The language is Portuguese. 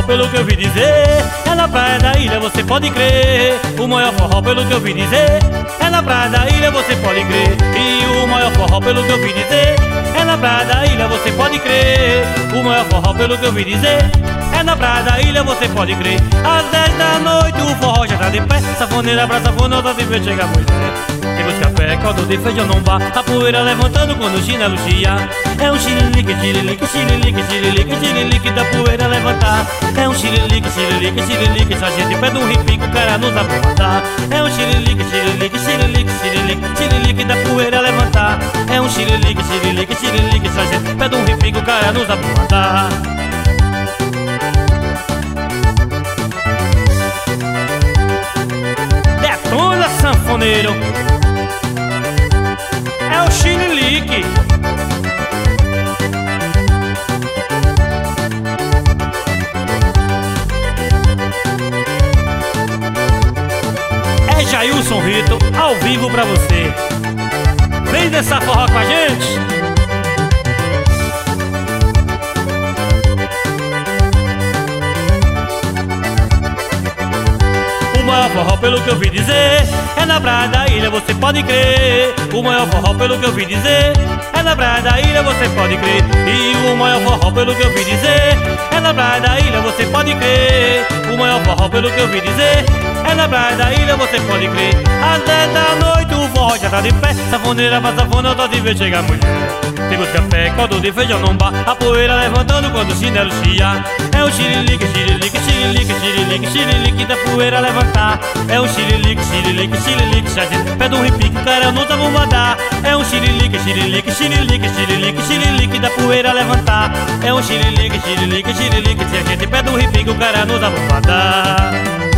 forró, pelo que eu vi dizer, é na praia da ilha, você pode crer. O maior forró, pelo que eu vi dizer, é na praia da ilha, você pode crer. E o maior forró, pelo que eu vi dizer, é na praia da ilha, você pode crer. O maior forró, pelo que eu vi dizer, é na praia da ilha, você pode crer. Às 10 da noite o forró já tá de pé, safoneira pra safonosa se vê chegar mulher. Temos café, caldo de feijão num bar, a poeira levantando quando o chinelo chia. É um xirilique, xirilique, xirilique, xirilique, xirilique da poeira levantar. É um xirilique, xirilique, xirilique, se a gente pede um ripico, o cara nos apontar. É um xirilique, xirilique, xirilique, xirilique, xirilique da poeira levantar. É um xirilique, xirilique, xirilique, se a gente pede um ripico, o cara nos apontar. Detona, sanfoneiro, é o xirilique. É Jailson Rito, ao vivo pra você. Vem dançar forró com a gente. O maior forró, pelo que eu vi dizer, é na praia da ilha, você pode crer. O maior forró, pelo que eu vi dizer, é na praia da ilha, você pode crer. E o maior forró, pelo que eu vi dizer, é na praia da ilha, você pode crer. O maior forró, pelo que eu vi dizer, é na praia da ilha, você pode crer. Às 10 da noite o forró já tá de pé, safoneira pra safona, só de ver chegar mulher. Temos café, caldo de feijão num bar, a poeira levantando quando o chinelo chia. É o xirilique, xirilique, xirilique, xirilique, xirilique da poeira levantar. É um xirilique, xirilique, xirilique, se a gente pede um ripique, o cara não tá bombadar. É um xirilique, xirilique, xirilique, xirilique, xirilique da poeira levantar. É um xirilique, xirilique, xirilique, se a gente pede um ripique, o cara nos abombadar.